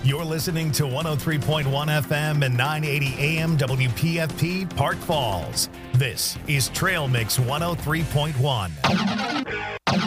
You're listening to 103.1 FM and 980 AM WPFP Park Falls. This is Trail Mix 103.1.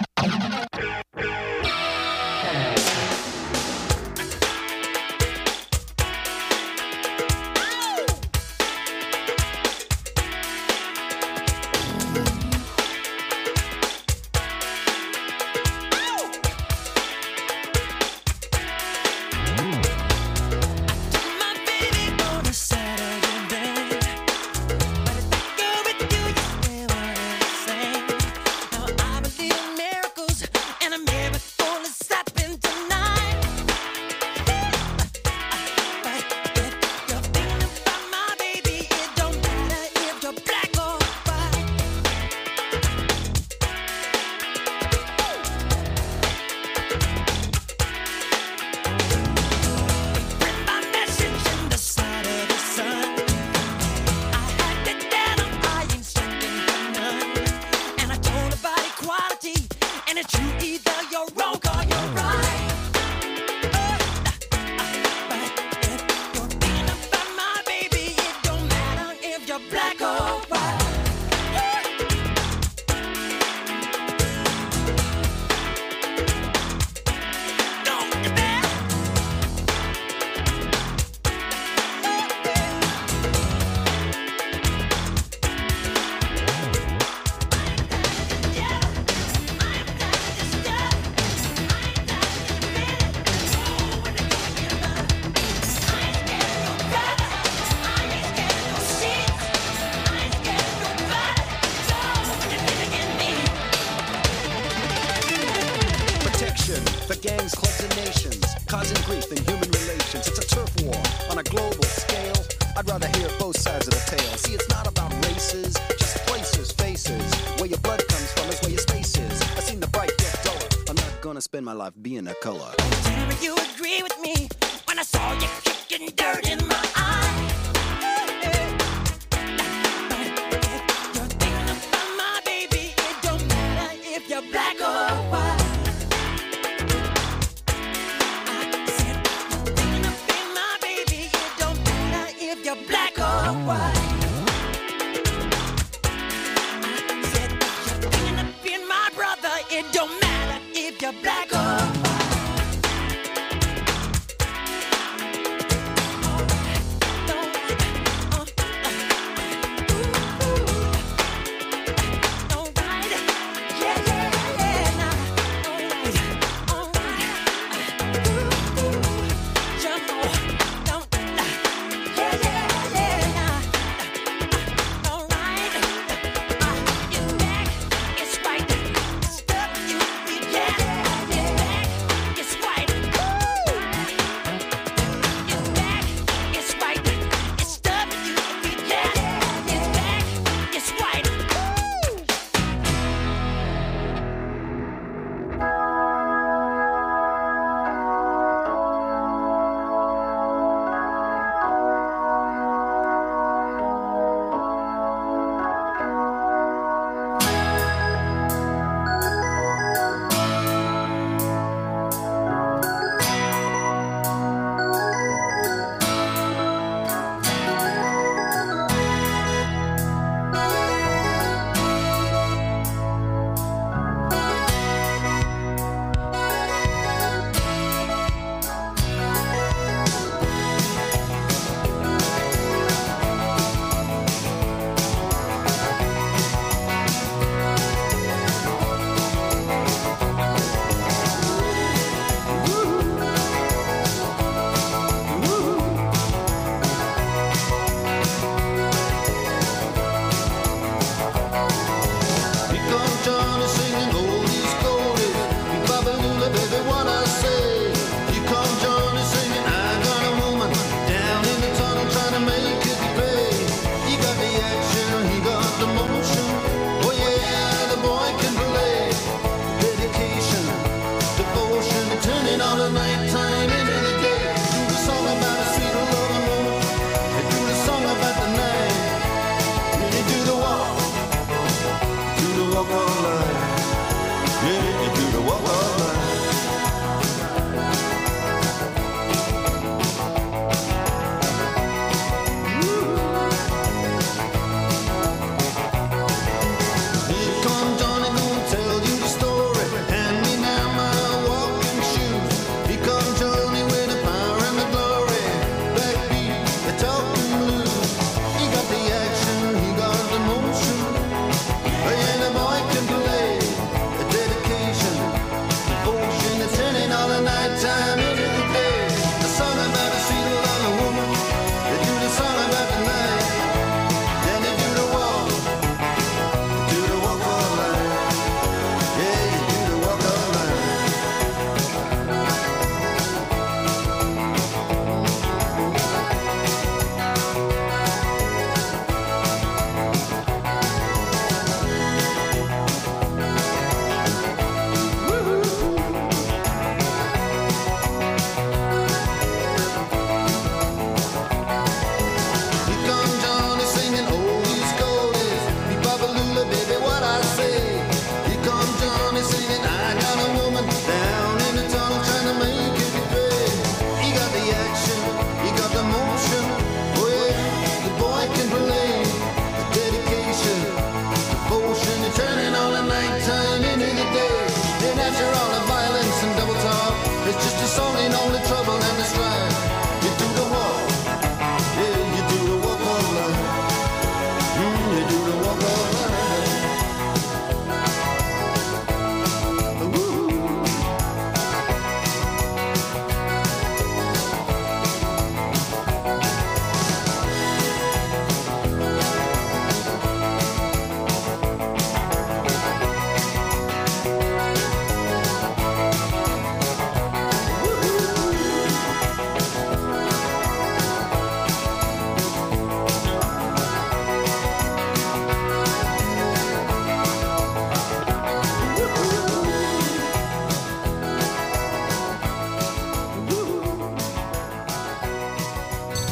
Spend my life being a color. Tell me you agree with me when I saw you kicking dirt in my eye. You're thinking about my baby. It don't matter if you're black or white. I said you're thinking about my baby. It don't matter if you're black or white. I said you're thinking of being my brother. It don't matter if you're black or white.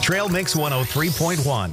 Trail Mix 103.1.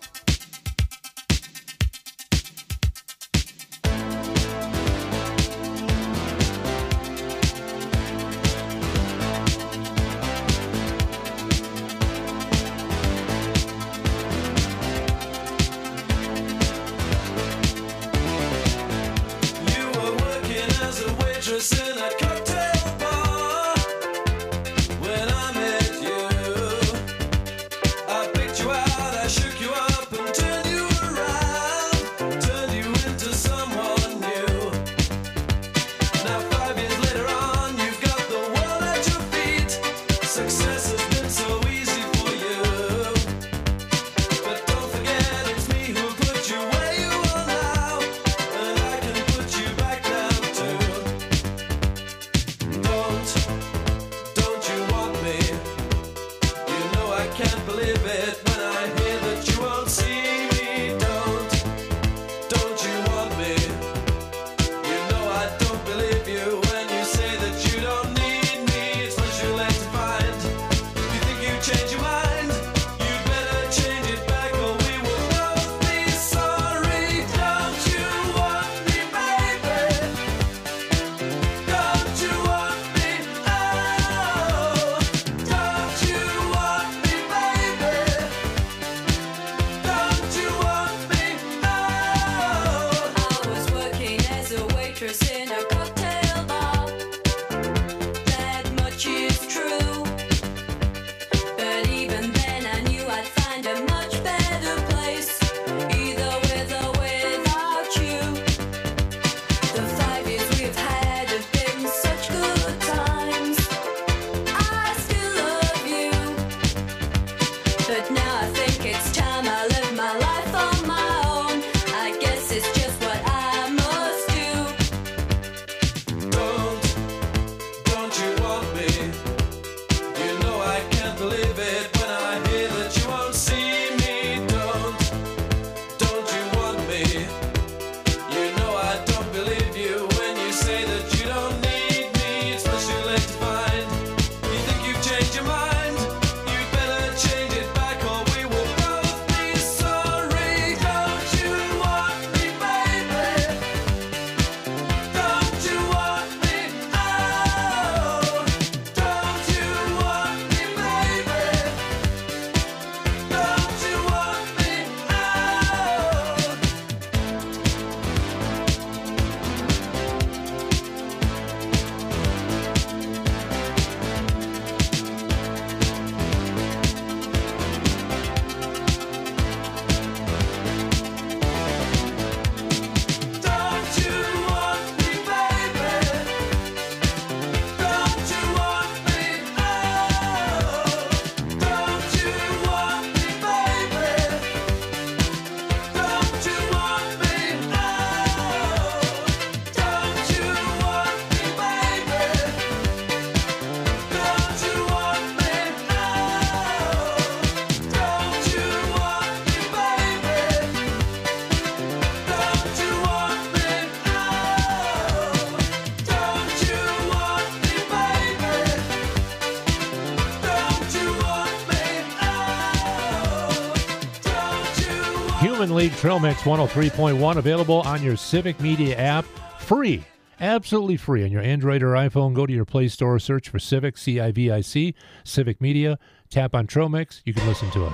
Human League Trail Mix 103.1, available on your Civic Media app. Free, absolutely free on your Android or iPhone. Go to your Play Store, search for Civic, C-I-V-I-C, Civic Media. Tap on Trail Mix. You can listen to us.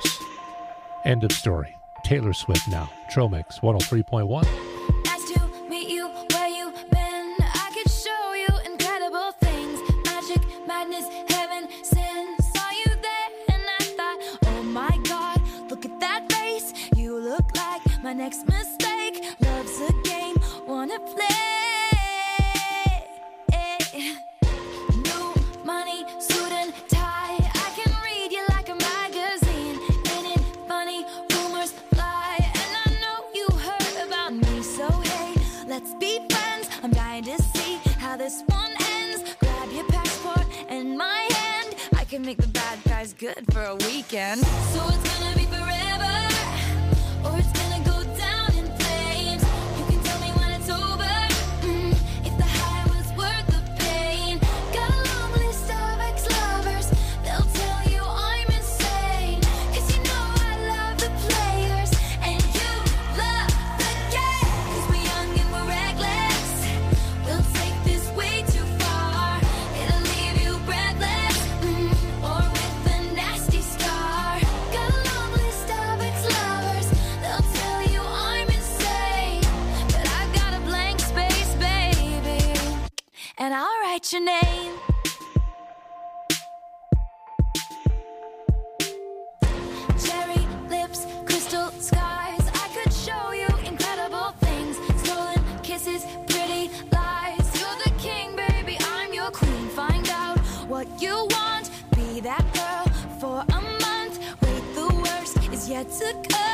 End of story. Taylor Swift now. Trail Mix 103.1. Nice to meet you, where you been? I could show you incredible things. Magic, madness, heaven, sin. Saw you there and I thought, oh my God, look at that face. You look like my next mistake. Love's a game, wanna play. New money, suit and tie. I can read you like a magazine. Ain't it funny? Rumors fly, and I know you heard about me. So hey, let's be friends. I'm dying to see how this one ends. Grab your passport and my hand. I can make the bad guys good for a weekend. So it's gonna be forever, or it's gonna go down in flames. You can tell me when it's over, if the high was worth the pain. Got a long list of ex-lovers, they'll tell you I'm insane. 'Cause write your name. Cherry lips, crystal skies. I could show you incredible things. Stolen kisses, pretty lies. You're the king, baby, I'm your queen. Find out what you want. Be that girl for a month. Wait, the worst is yet to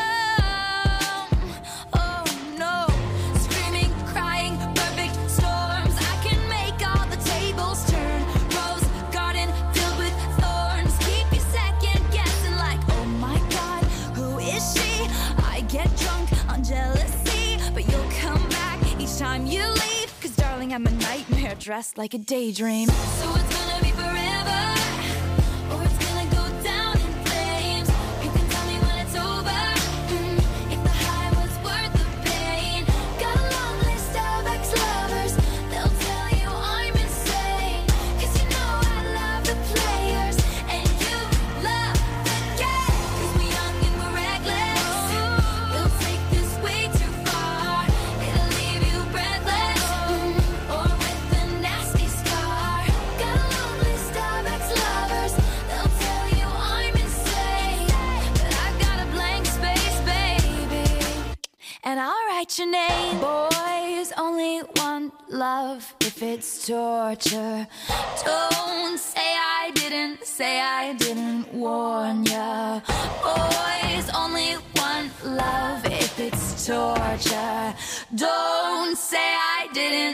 come. Oh no. Screaming, crying, perfect storms. I can make all the tables turn. Rose garden filled with thorns. Keep you second guessing like, oh my god, who is she? I get drunk on jealousy, but you'll come back each time you leave. Cause darling, I'm a nightmare dressed like a daydream. So it's gonna be forever, or it's gonna go down in flames. You can tell me when it's over, if the high was worth the pain. Got a long list of ex-lovers, they'll tell you I'm insane. Cause you know I love the players, and you love the game. Cause we're young and we're reckless, we'll take this way too far. It'll leave you breathless, or with a nasty scar. Got a long list of ex-lovers, they'll tell you I'm insane. But I've got a blank space, baby, and I'll write your name. Boys only want love if it's torture. Don't say I didn't warn ya. Boys only want love if it's torture. Don't say I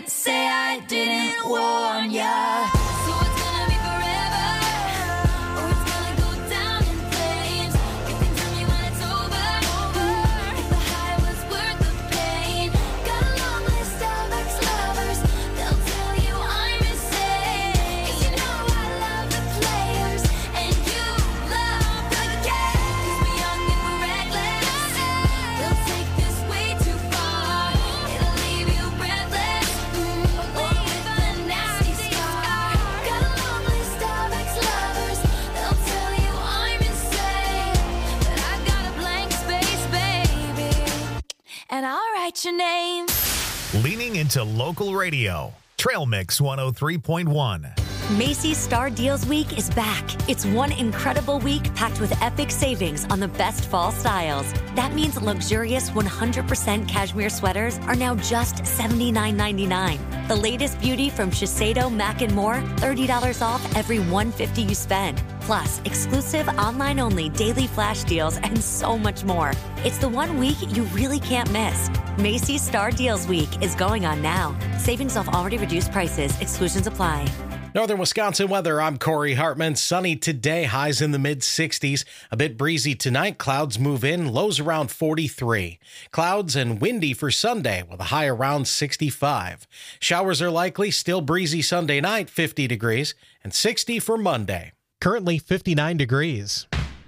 didn't warn ya. So it's gonna be forever, or it's gonna go down in flames. You can tell me when it's over, if the high was worth the pain. Got a long list of ex-lovers, they'll tell you I'm insane. Cause you know I love the players, and you love the game. Cause we're young and we're reckless, they'll take this way too far. It'll leave you breathless, or with a nasty scar. Got a long list of ex-lovers, they'll tell you I'm insane. But I've got a blank space, baby, and I'll write your name. Leaning into local radio. Trail Mix 103.1. Macy's Star Deals Week is back. It's one incredible week packed with epic savings on the best fall styles. That means luxurious 100% cashmere sweaters are now just $79.99. The latest beauty from Shiseido, Mac & More, $30 off every $150 you spend. Plus, exclusive online-only daily flash deals and so much more. It's the one week you really can't miss. Macy's Star Deals Week is going on now. Savings off already reduced prices. Exclusions apply. Northern Wisconsin weather, I'm Corey Hartman. Sunny today, highs in the mid-60s. A bit breezy tonight, clouds move in, lows around 43. Clouds and windy for Sunday with a high around 65. Showers are likely, still breezy Sunday night, 50 degrees, and 60 for Monday. Currently 59 degrees.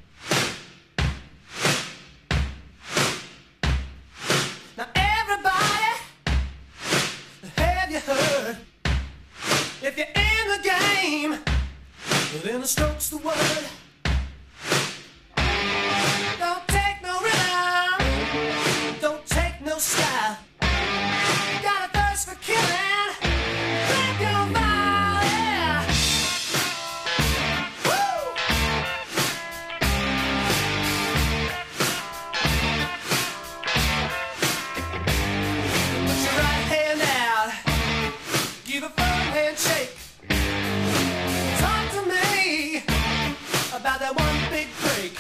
Now everybody, have you heard? If you're in the game, well, then the stroke's the word. Don't take no rhythm, don't take no style. Got a thirst for killing, grab your body. Woo! Put your right hand out, give a firm handshake. Talk to me about that one big break.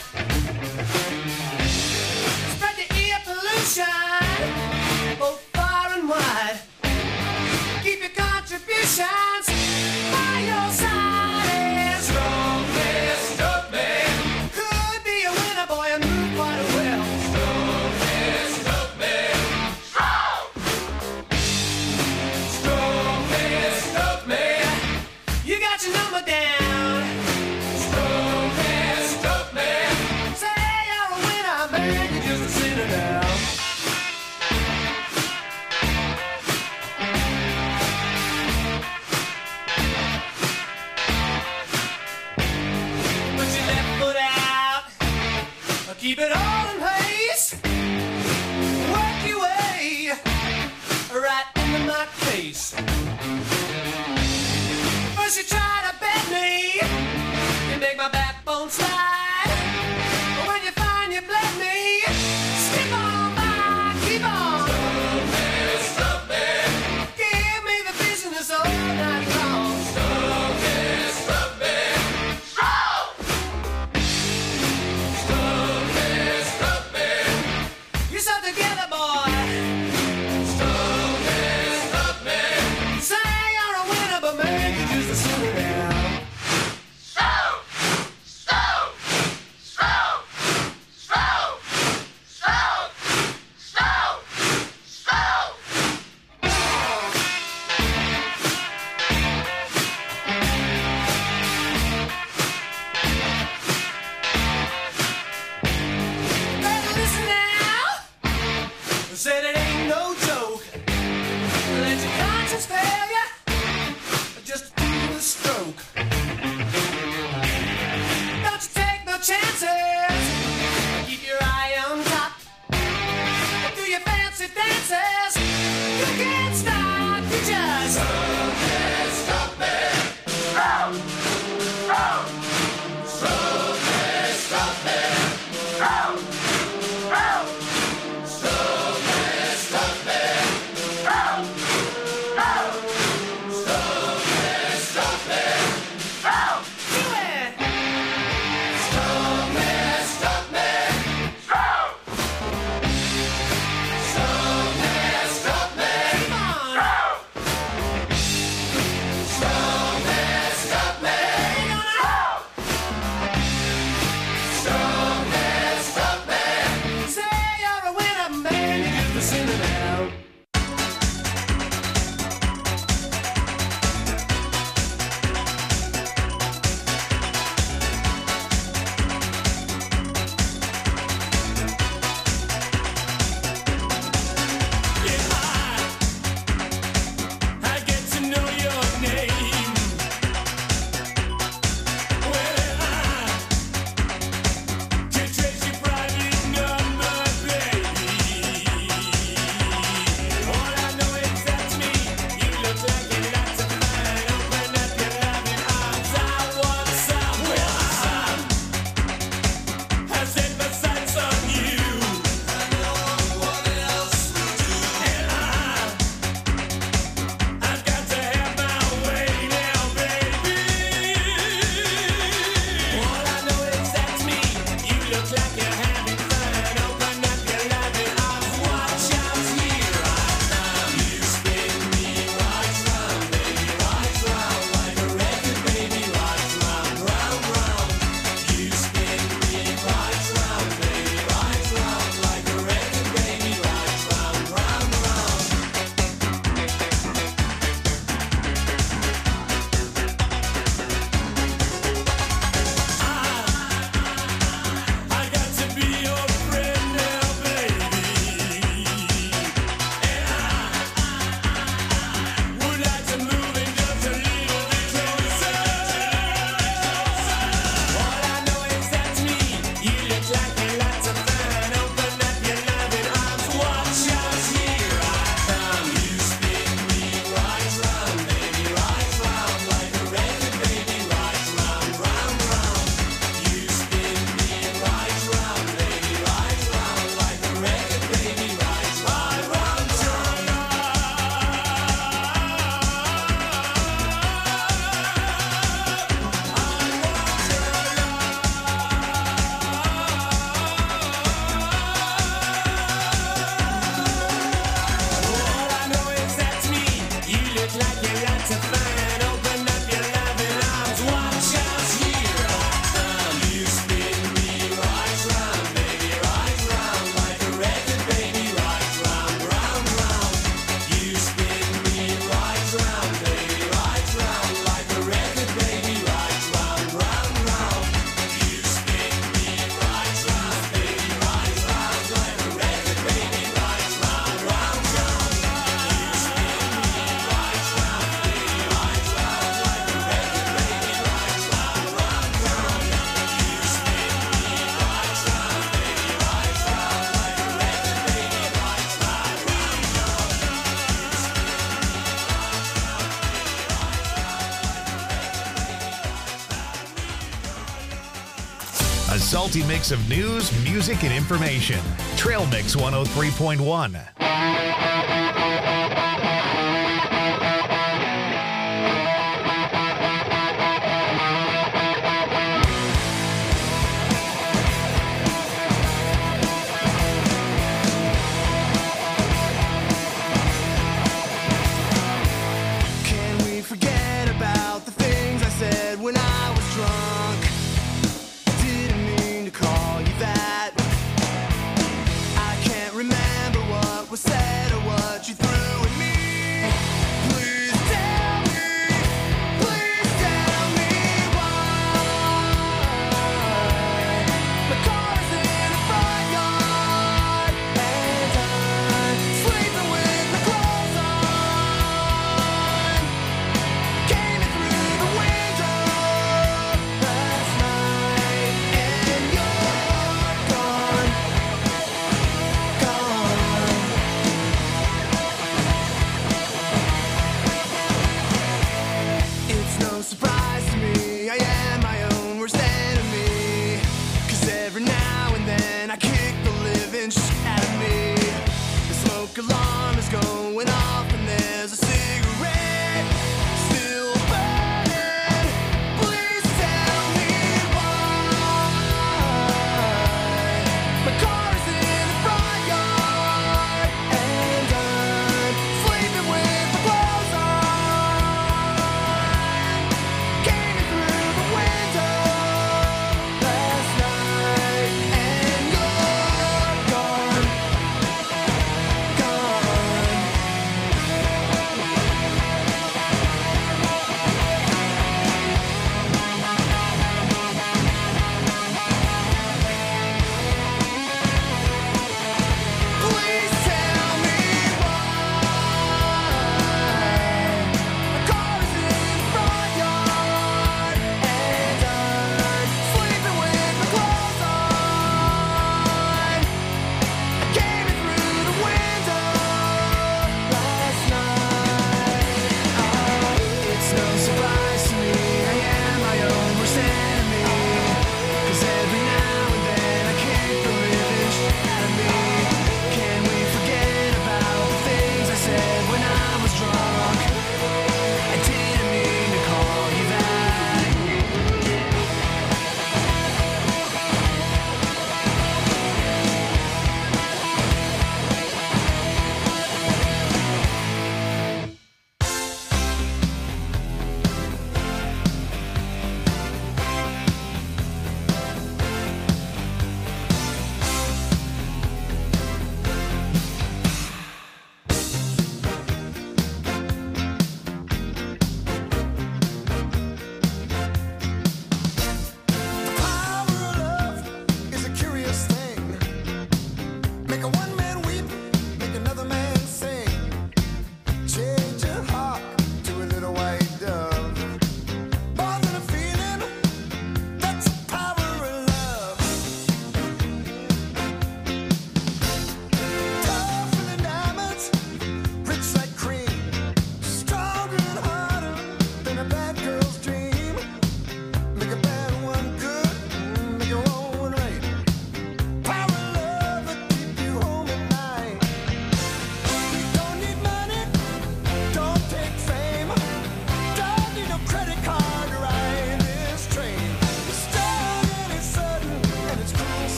Spread the ear pollution both far and wide. Keep your contributions by your side. And strong man, stroke man. Could be a winner, boy, and move quite well. Strong man, stroke man. Strong man, stroke man. You got your number down. Strong man, stroke man. Say you're a winner, man, you're just a sinner now. Put your left foot out. Keep it all in place. Work your way right into my face. chances. Keep your eye on top. Do your fancy dances. You can't stop. You just can't stop me. Stop me. Stop me. Stop me. Stop me. A salty mix of news, music, and information. Trail Mix 103.1. Can we forget about the things I said when I was drunk? Didn't mean to call you that. I can't remember what was said.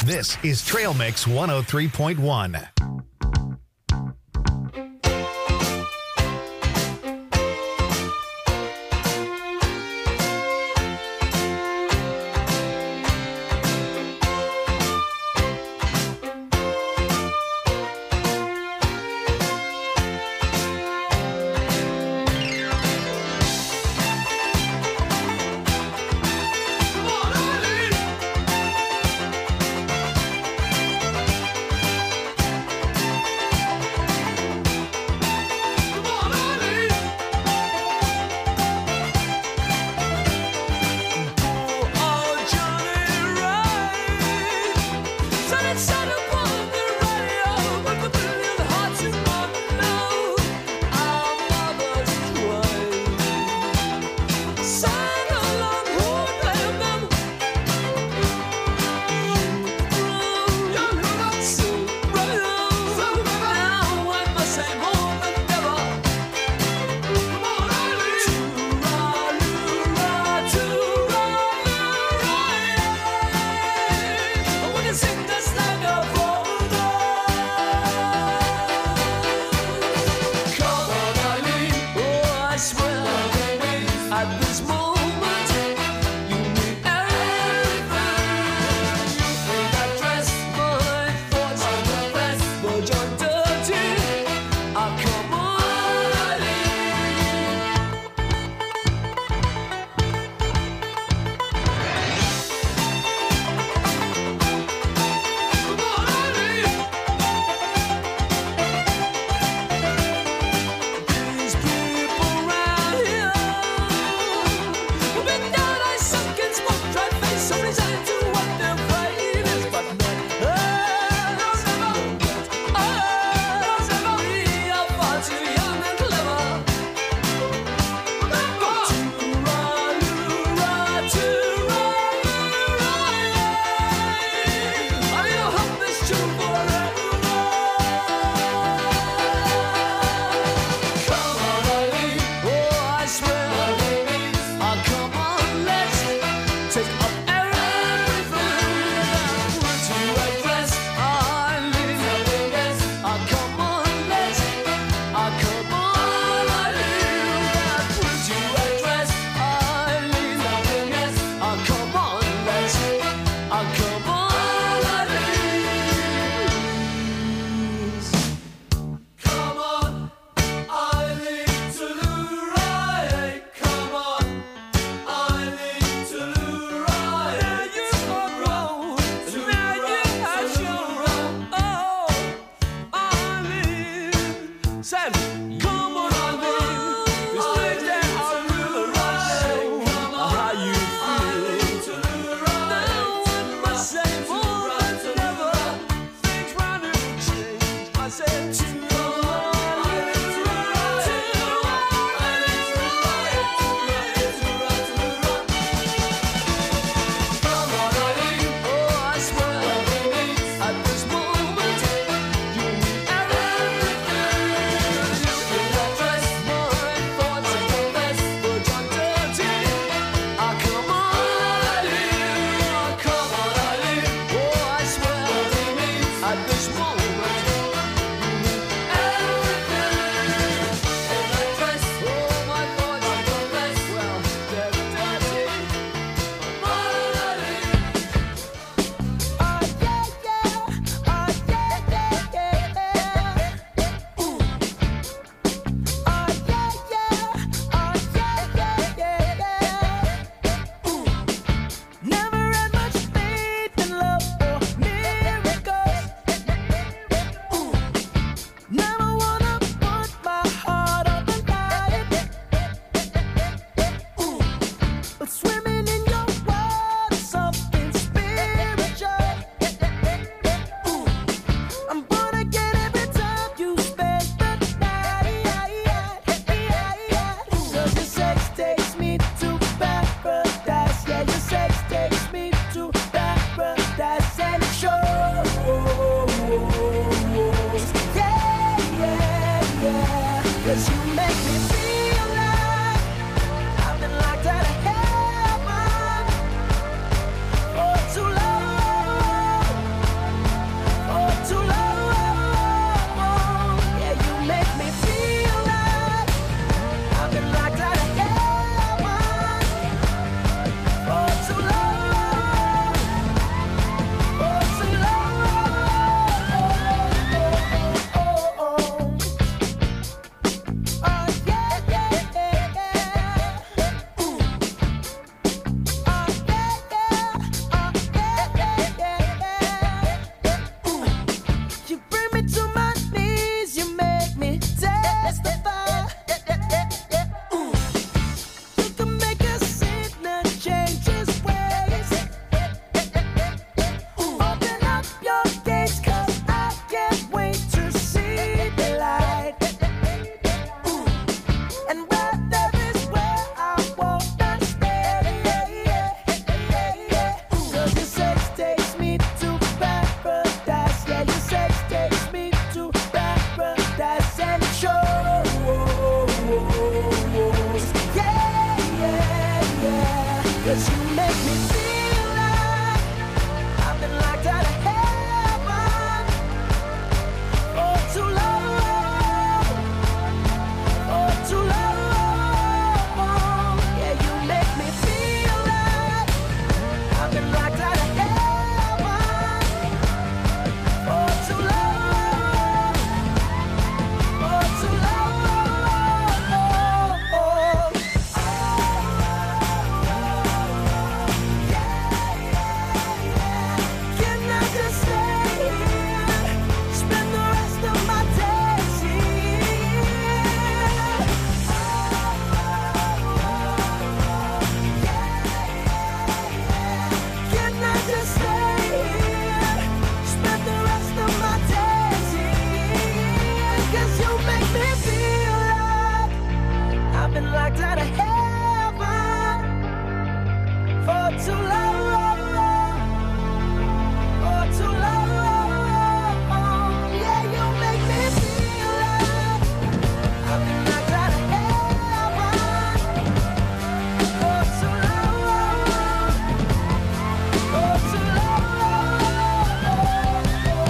This is Trail Mix 103.1. 'Cause you make me feel like I've been locked out of heaven for too long, for too long. Yeah, you make me feel like I've been locked out of heaven for too long, for too long. Can I just stay here, spend the rest of my days here? Can I just stay here, spend the rest of my days here? 'Cause you make me feel like I've been locked out of heaven for too long. For too long, yeah, you make me feel like I've been locked out of heaven for too long, for too long.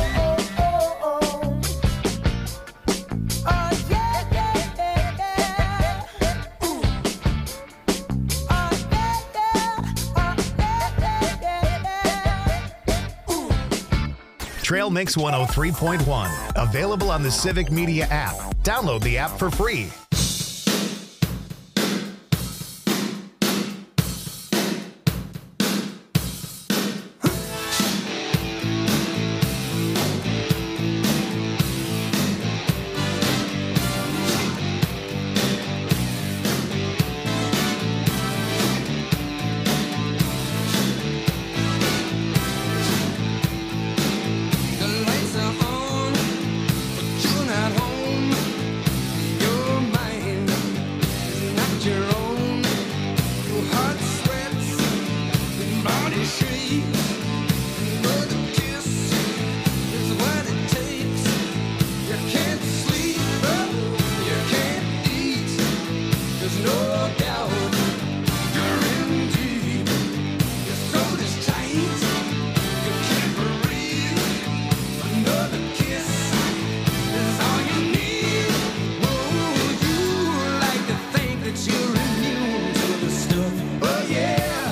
Oh yeah, yeah, yeah, yeah. Ooh. Oh yeah, yeah, oh yeah, yeah, yeah. Ooh. Trail Mix 103.1. Available on the Civic Media app. Download the app for free. The lights are on, but you're not home. Your mind is not your own. Your heart sweats, your body shakes. Another kiss is what it takes. You can't sleep, you can't eat. There's no doubt you're in deep. Your throat is tight, you can't breathe. Another kiss is all you need. Oh, you like to think that you're immune to the stuff. Oh yeah.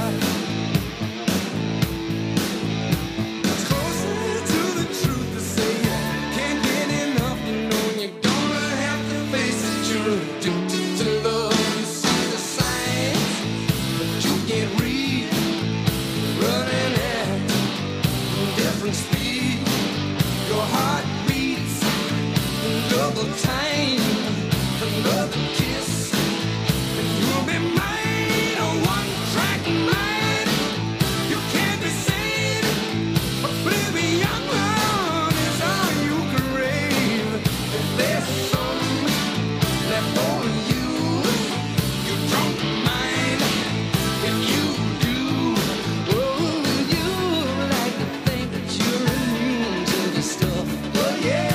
It's closer to the truth to say you can't get enough. You know you're gonna have to face it. You're addicted to love. You see the signs, but you can't read. Running at different speed. Your heart beats double time. Another kiss, and you'll be mine. A one-track mind. You can't be sane. Oblivion is all you crave. If there's some left for you, you don't mind. If you do, oh, you like to think that you're immune to the stuff. Oh yeah.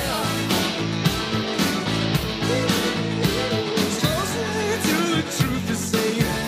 It's closer to the truth to say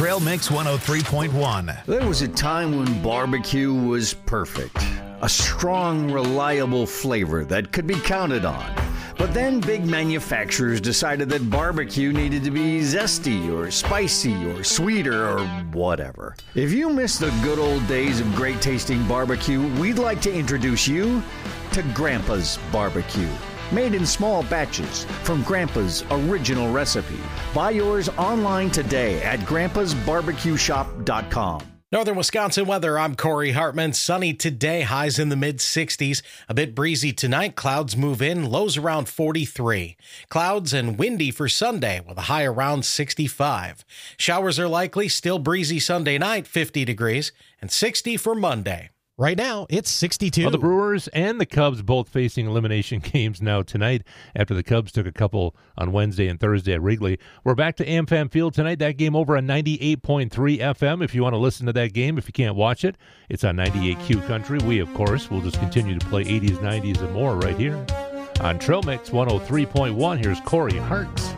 Trail Mix 103.1. There was a time when barbecue was perfect. A strong, reliable flavor that could be counted on. But then big manufacturers decided that barbecue needed to be zesty or spicy or sweeter or whatever. If you miss the good old days of great tasting barbecue, we'd like to introduce you to Grandpa's Barbecue. Made in small batches from Grandpa's original recipe. Buy yours online today at grandpasbarbecueshop.com. Northern Wisconsin weather, I'm Corey Hartman. Sunny today, highs in the mid-60s. A bit breezy tonight, clouds move in, lows around 43. Clouds and windy for Sunday with a high around 65. Showers are likely, still breezy Sunday night, 50 degrees, and 60 for Monday. Right now, it's 62. Well, the Brewers and the Cubs both facing elimination games now tonight after the Cubs took a couple on Wednesday and Thursday at Wrigley. We're back to AmFam Field tonight. That game over on 98.3 FM. If you want to listen to that game, if you can't watch it, it's on 98Q Country. We, of course, will just continue to play 80s, 90s, and more right here on Trail Mix 103.1. Here's Corey Hartz.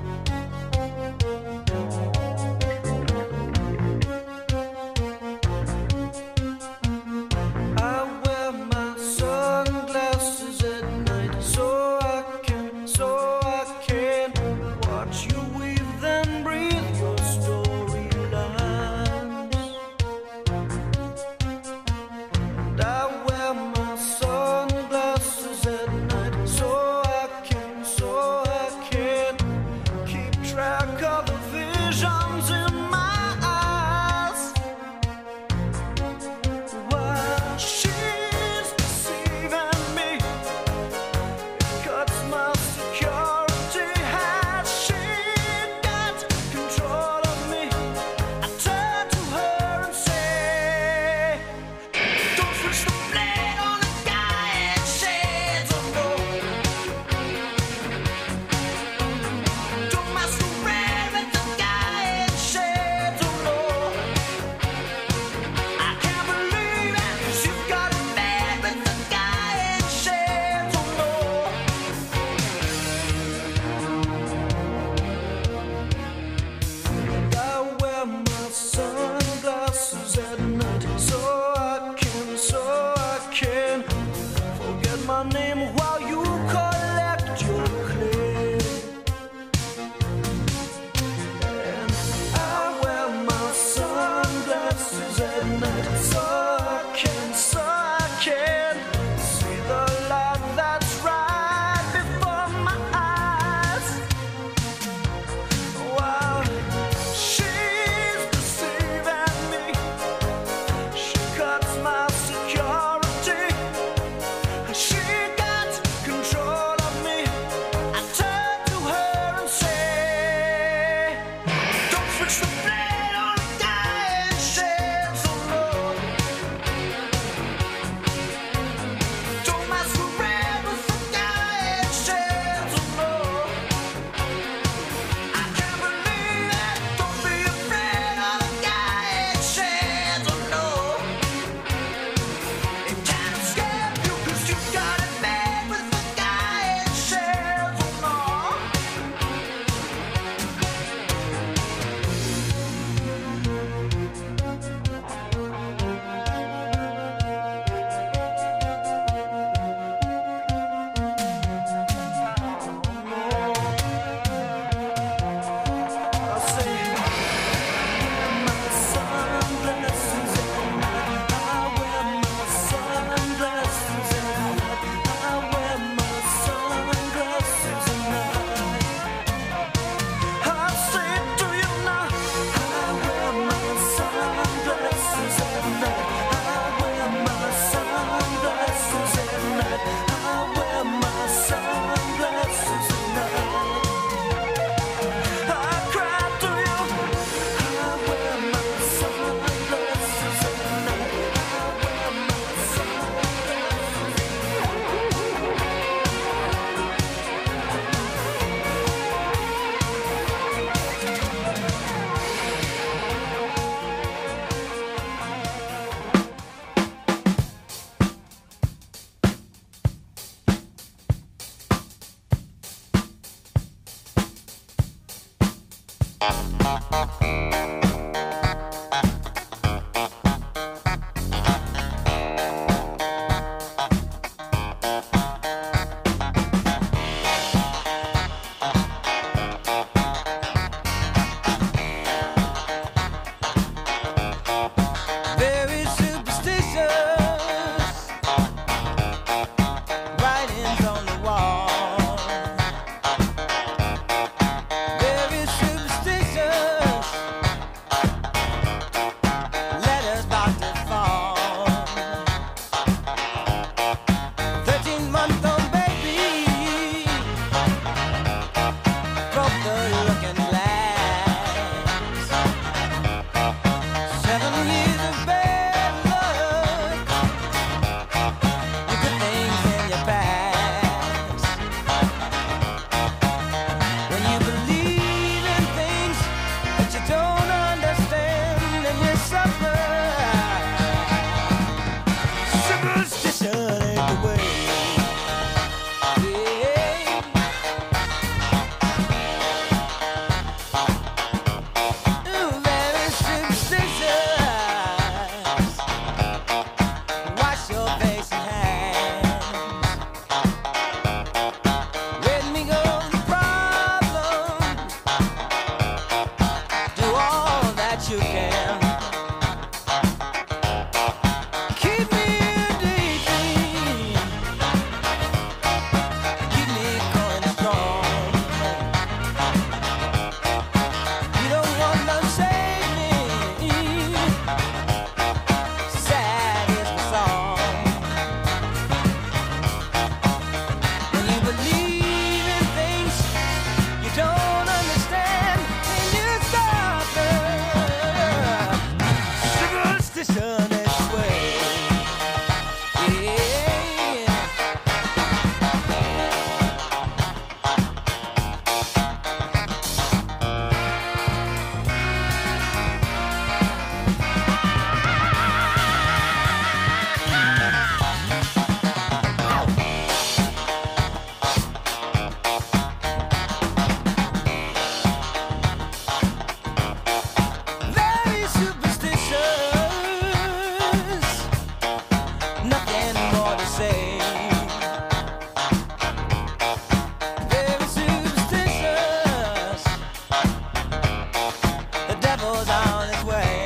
travels on its way.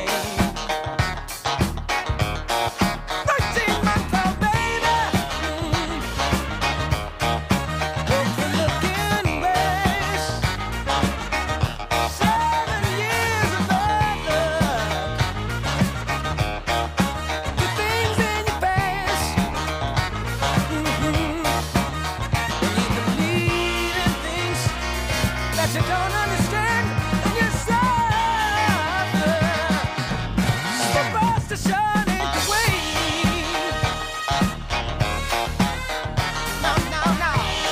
13-month-old baby, looking grace. 7 years of bad luck. Good things in your face. And you believe in things that you don't understand, and you suffer. So frustration ain't the way. No, no, no.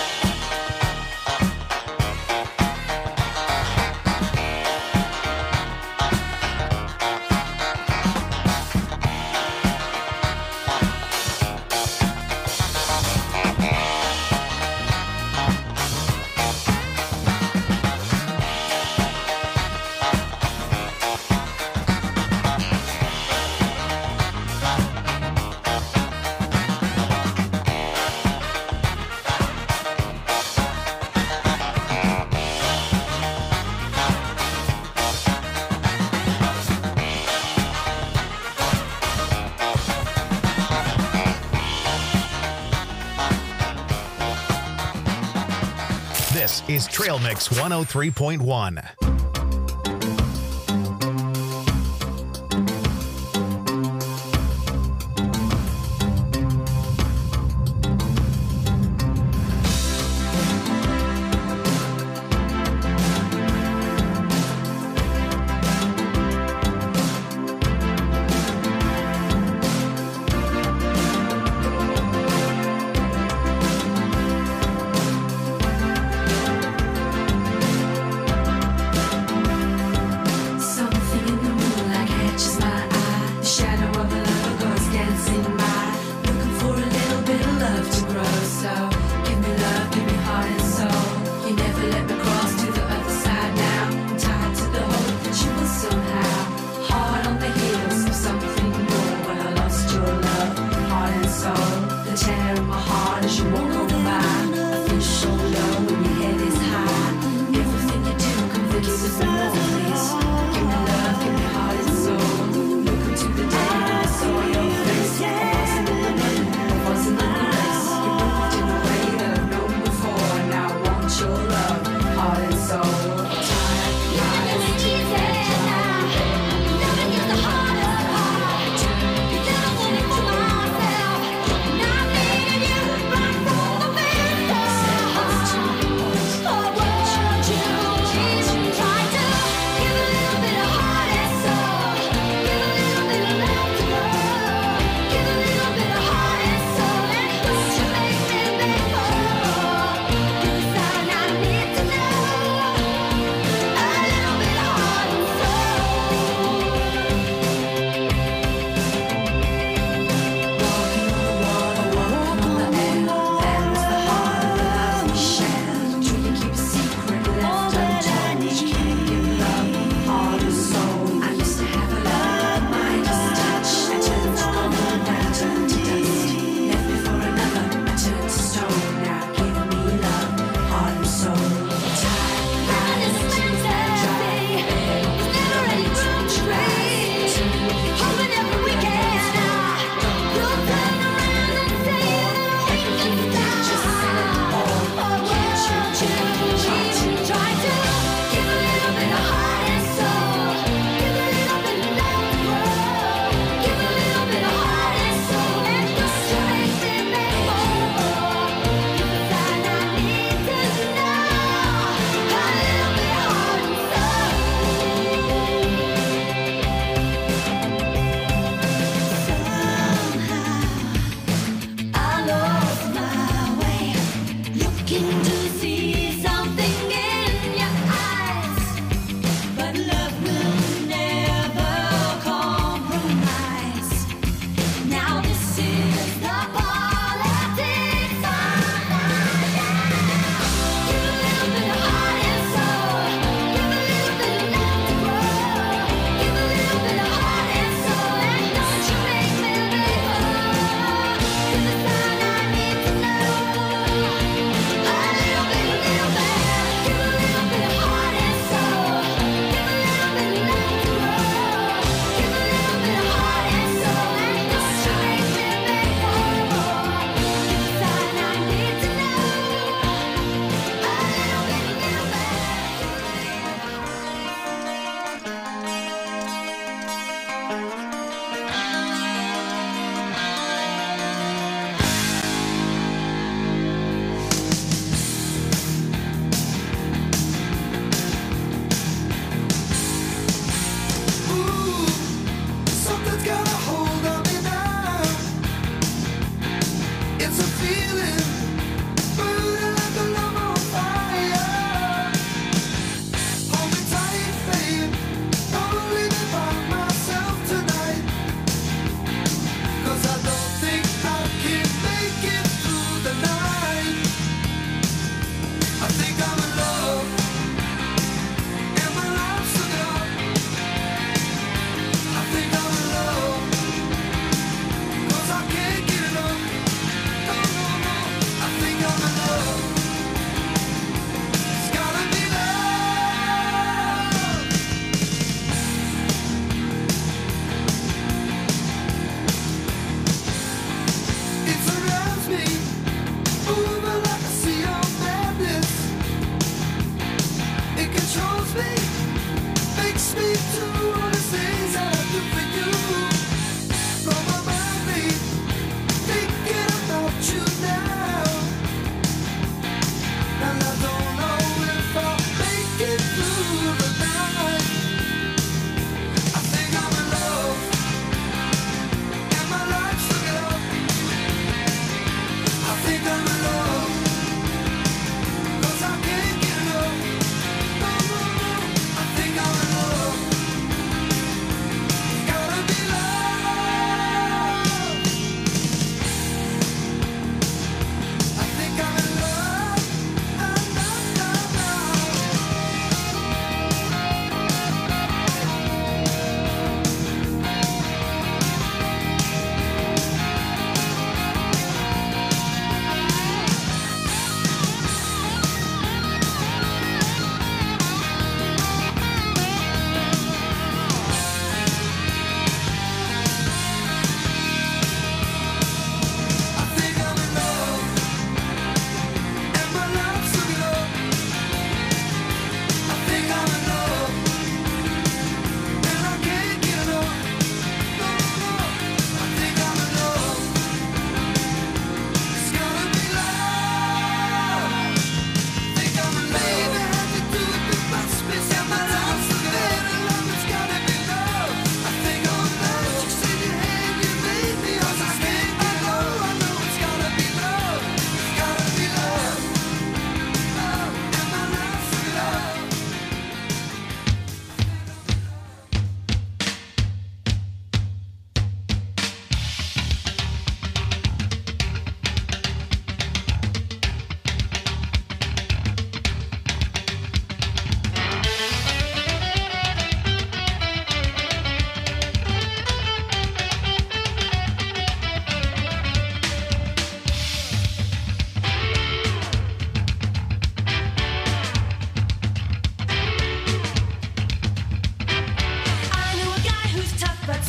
This is Trail Mix 103.1.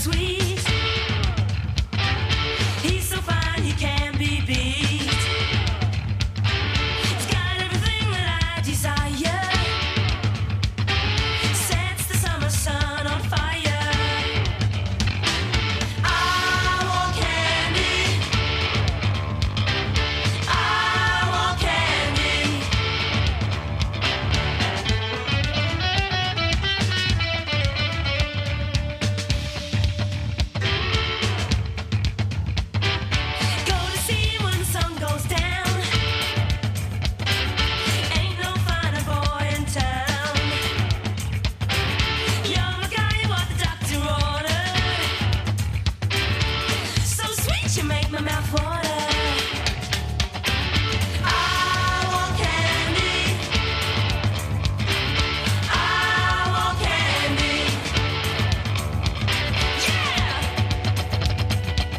sweet. He's so fine, he can't be beat. He's got everything that I desire. Sets the summer sun on fire. I want candy. I want candy. Go to see when the sun goes down. Ain't no finer boy in town. You're the guy what the doctor ordered. So sweet you make my mouth water. I want candy. I want candy. Yeah.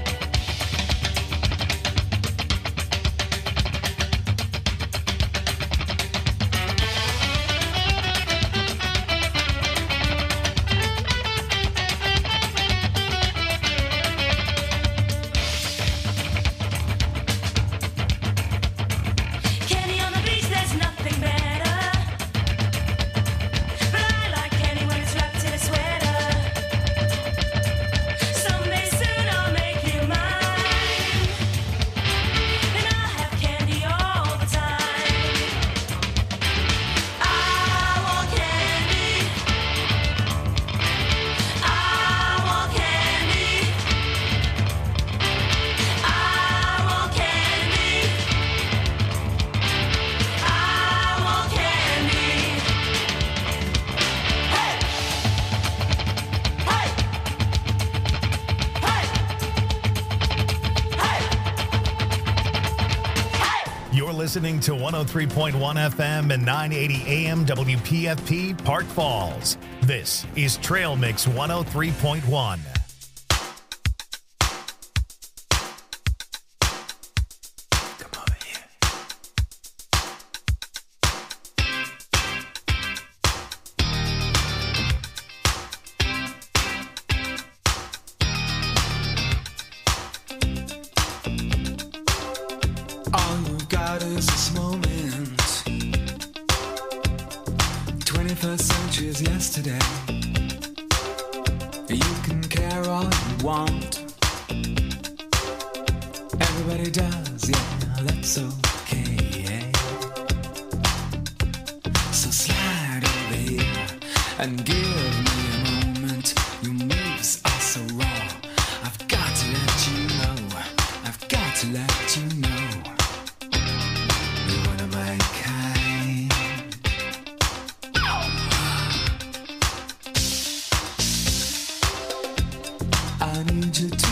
Candy on the beach, there's nothing better. But I like candy when it's wrapped in a sweater. Someday soon I'll make you mine. And I'll have candy all the time. I want candy. I want candy. I want candy. I want candy. Hey! Hey! Hey! Hey! You're listening to 103.1 FM and 980 AM WPFP Park Falls. This is Trail Mix 103.1. Come over here. All you've got is this moment. 21st century is yesterday. You can care all you want. Everybody does, yeah, that's okay. So slide over here and give me a moment. Your moves are so raw. I've got to let you know. I've got to let you know. You're one of my kind. I need you to